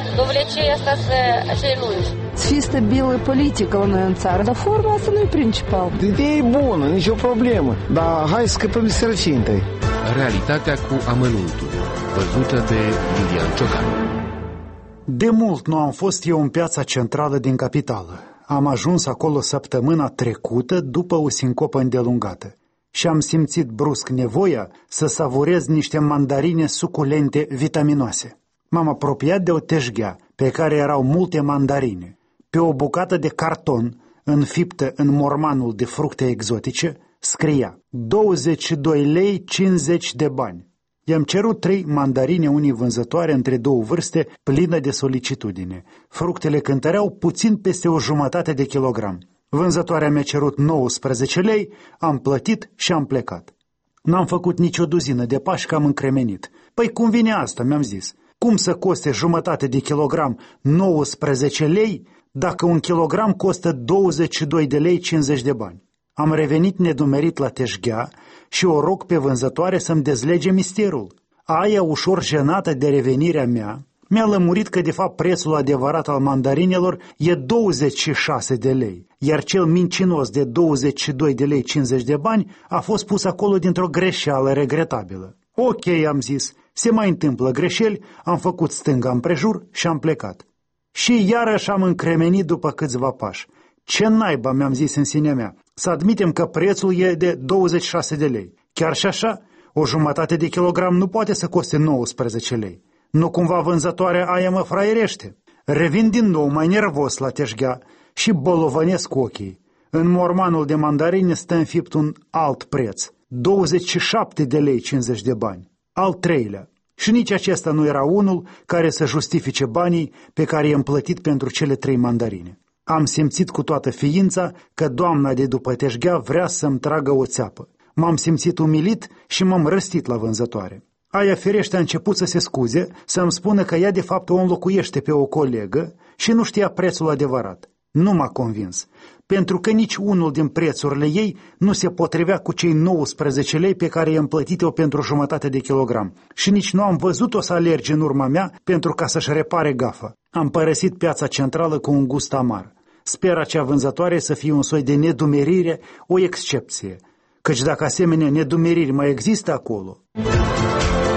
Dovlecei asta să-i lungi. Să fie stabilă politică la noi în țară, dar forma asta nu e principal. Ideea e bună, nicio problemă, dar hai să scăpăm de sărăcie întâi. Realitatea cu amănuntul, văzută de Lilian Ciocan. De mult nu am fost eu în piața centrală din capitală. Am ajuns acolo săptămâna trecută după o sincopă îndelungată și am simțit brusc nevoia să savurez niște mandarine suculente vitaminoase. M-am apropiat de o teșghea pe care erau multe mandarine. Pe o bucată de carton înfiptă în mormanul de fructe exotice scria 22 lei 50 de bani. I-am cerut 3 mandarine unii vânzătoare între 2 vârste, plină de solicitudine. Fructele cântăreau puțin peste o jumătate de kilogram. Vânzătoarea mi-a cerut 19 lei, am plătit și am plecat. N-am făcut nicio duzină de pași că am încremenit. Păi cum vine asta, mi-am zis. Cum să coste jumătate de kilogram 19 lei dacă un kilogram costă 22 de lei 50 de bani? Am revenit nedumerit la teșghea și o rog pe vânzătoare să-mi dezlege misterul. Aia, ușor jenată de revenirea mea, mi-a lămurit că de fapt prețul adevărat al mandarinelor e 26 de lei, iar cel mincinos de 22 de lei 50 de bani a fost pus acolo dintr-o greșeală regretabilă. Ok, am zis, se mai întâmplă greșeli, am făcut stânga împrejur și am plecat. Și iarăși am încremenit după câțiva pași. Ce naiba, mi-am zis în sinea mea, să admitem că prețul e de 26 de lei. Chiar și așa, o jumătate de kilogram nu poate să coste 19 lei. Nu cumva vânzătoarea aia mă fraierește. Revin din nou mai nervos la teșghea și bolovănesc ochii. În mormanul de mandarine stă înfipt un alt preț, 27 de lei 50 de bani. Al treilea. Și nici acesta nu era unul care să justifice banii pe care i-am plătit pentru cele 3 mandarine. Am simțit cu toată ființa că doamna de după teșghea vrea să-mi tragă o țeapă. M-am simțit umilit și m-am răstit la vânzătoare. Aia firește a început să se scuze, să-mi spună că ea de fapt o înlocuiește pe o colegă și nu știa prețul adevărat. Nu m-a convins, pentru că nici unul din prețurile ei nu se potrivea cu cei 19 lei pe care i-am plătit-o pentru jumătate de kilogram și nici nu am văzut-o să alerge în urma mea pentru ca să-și repare gafa. Am părăsit piața centrală cu un gust amar. Sper acea vânzătoare să fie un soi de nedumerire, o excepție, căci dacă asemenea nedumeriri mai există acolo...